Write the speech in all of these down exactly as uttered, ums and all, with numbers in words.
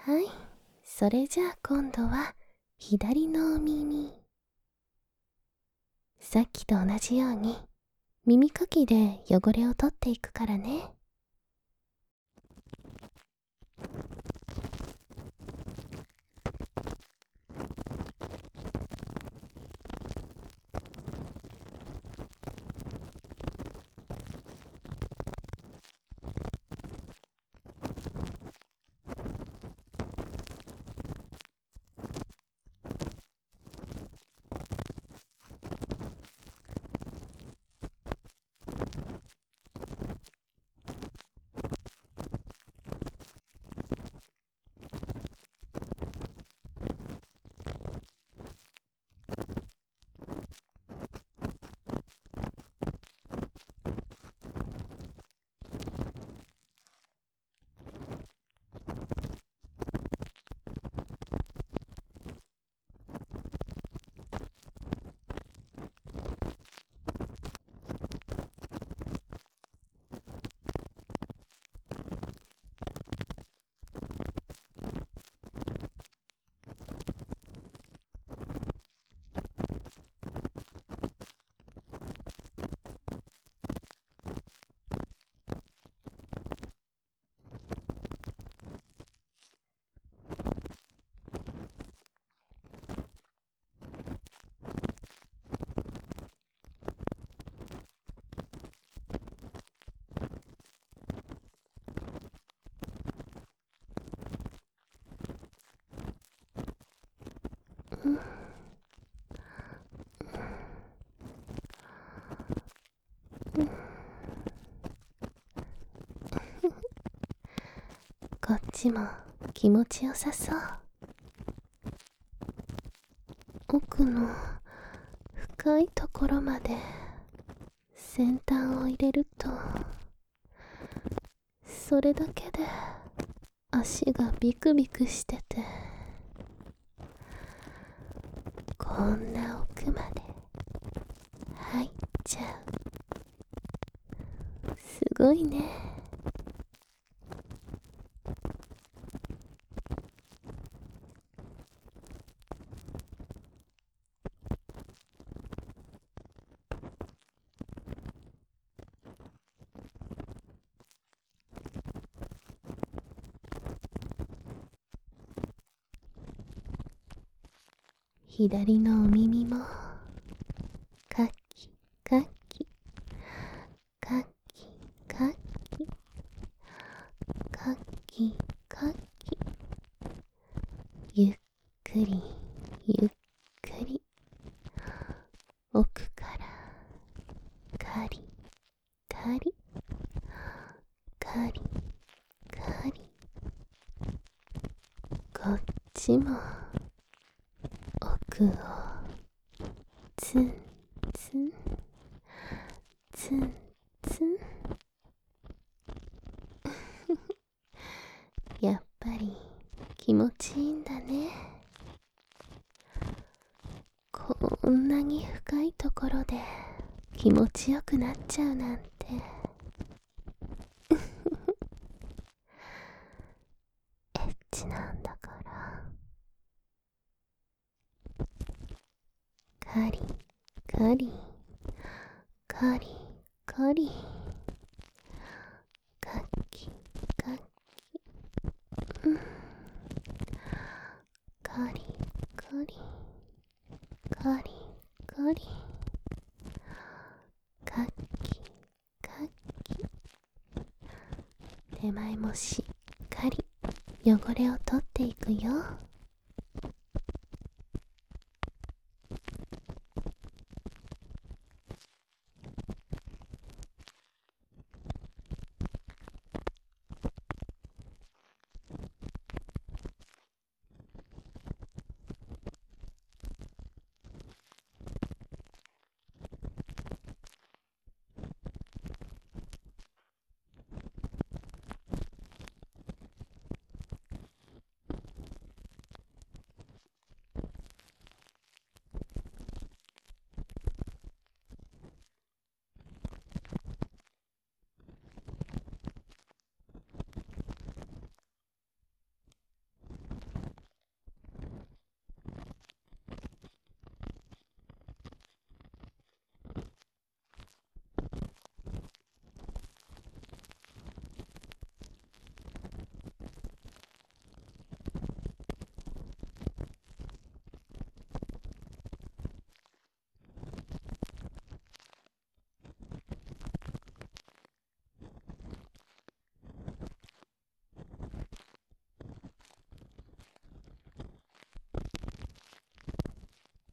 はい、それじゃあ今度は左のお耳。さっきと同じように耳かきで汚れを取っていくからね。こっちも気持ちよさそう。奥の深いところまで先端を入れると、それだけで足がビクビクしてて、こんな奥まで入っちゃう。すごいね。左のお耳もカキカキカキカキカキカキ、ゆっくりゆっくり奥からカリカリカリカリ、こっちも奥をツンツンツンツンやっぱり気持ちいいんだね。こんなに深いところで気持ちよくなっちゃうなんてエッチなんだから。カリカリカリカリカキカキ、うん、カリカリカリカリカキカキ、手前もしっかり汚れを取っていくよ。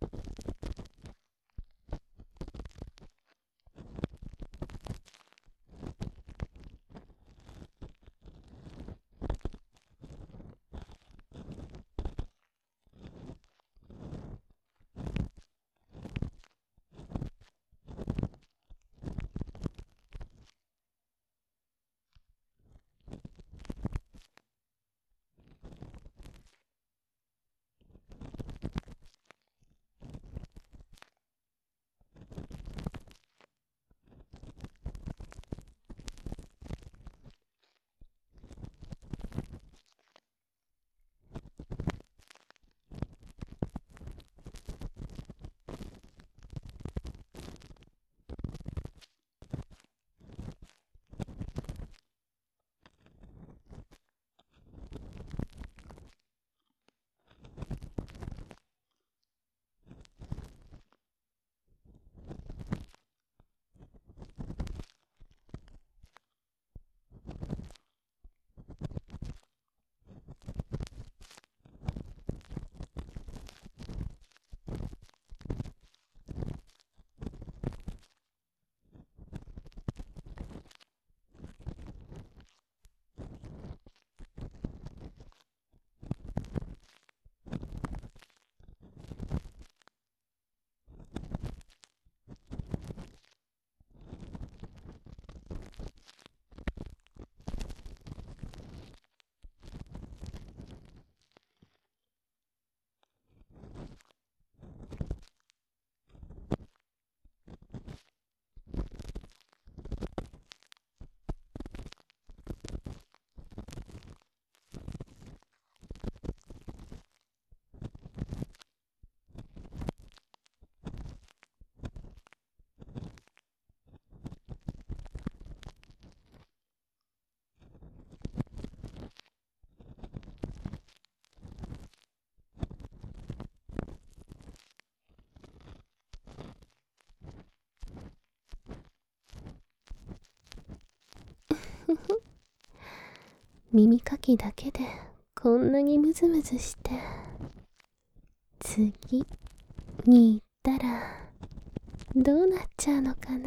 耳かきだけでこんなにムズムズして、次に行ったらどうなっちゃうのかな。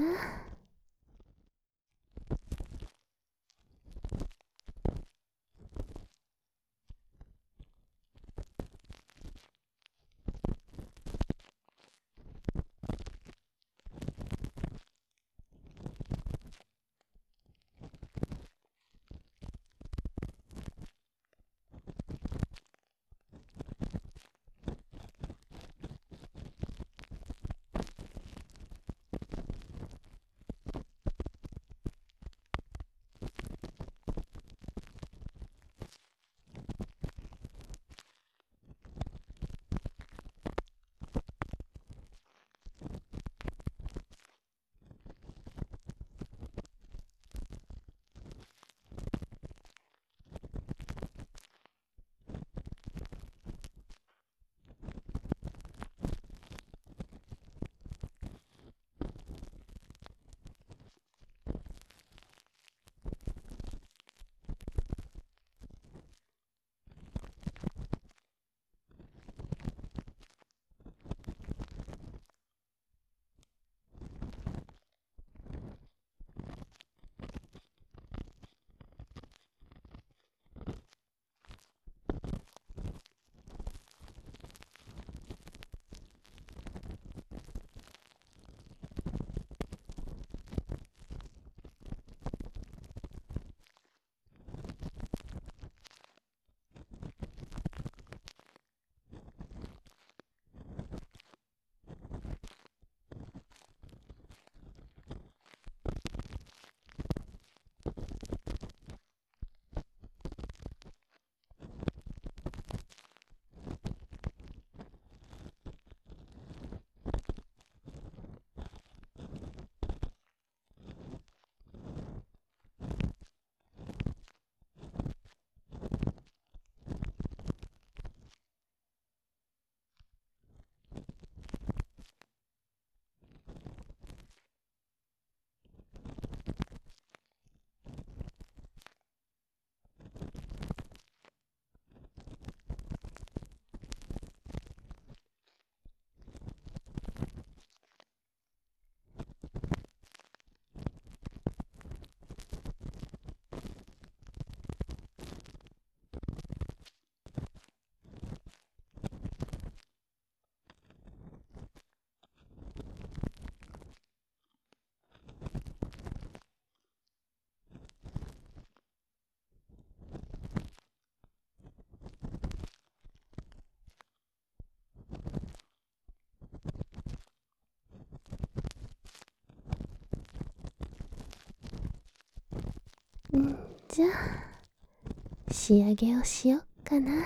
んじゃあ仕上げをしよっかな。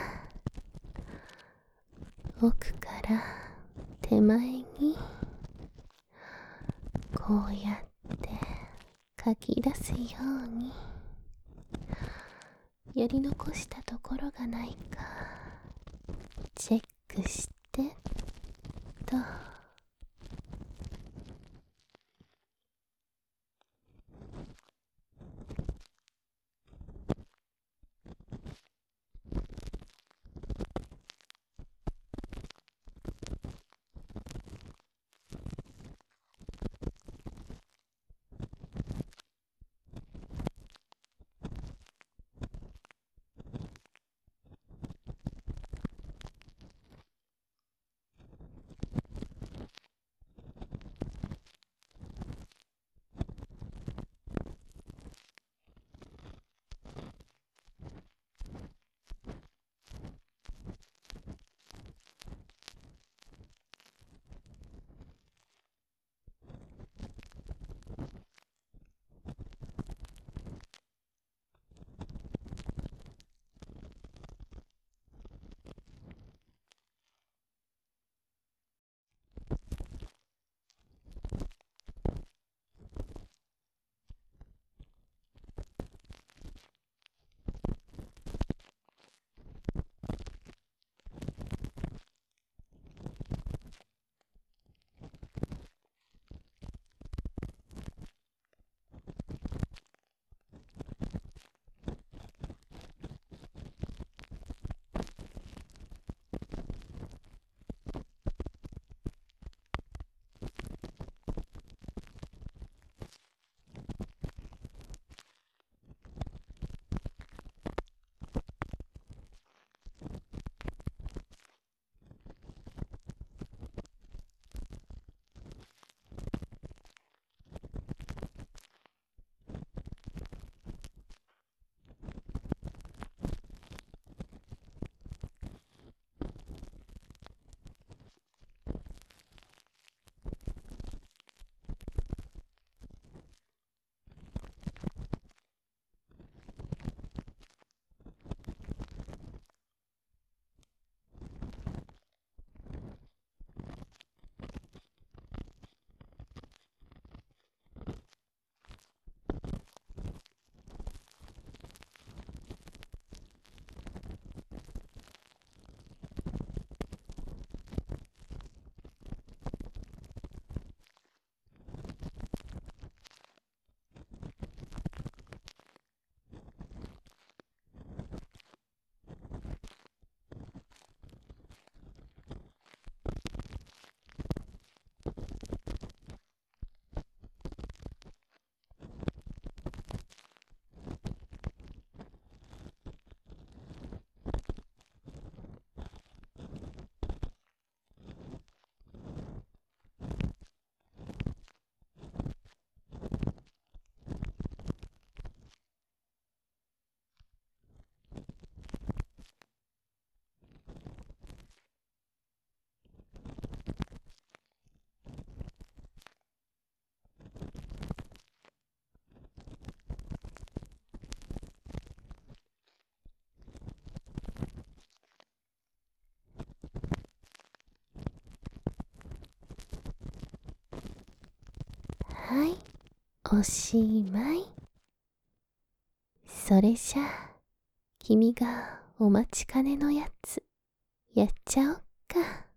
奥から手前にこうやって書き出すように、やり残したところがないかチェックしてと。はい、おしまい。それじゃあ君がお待ちかねのやつやっちゃおっか。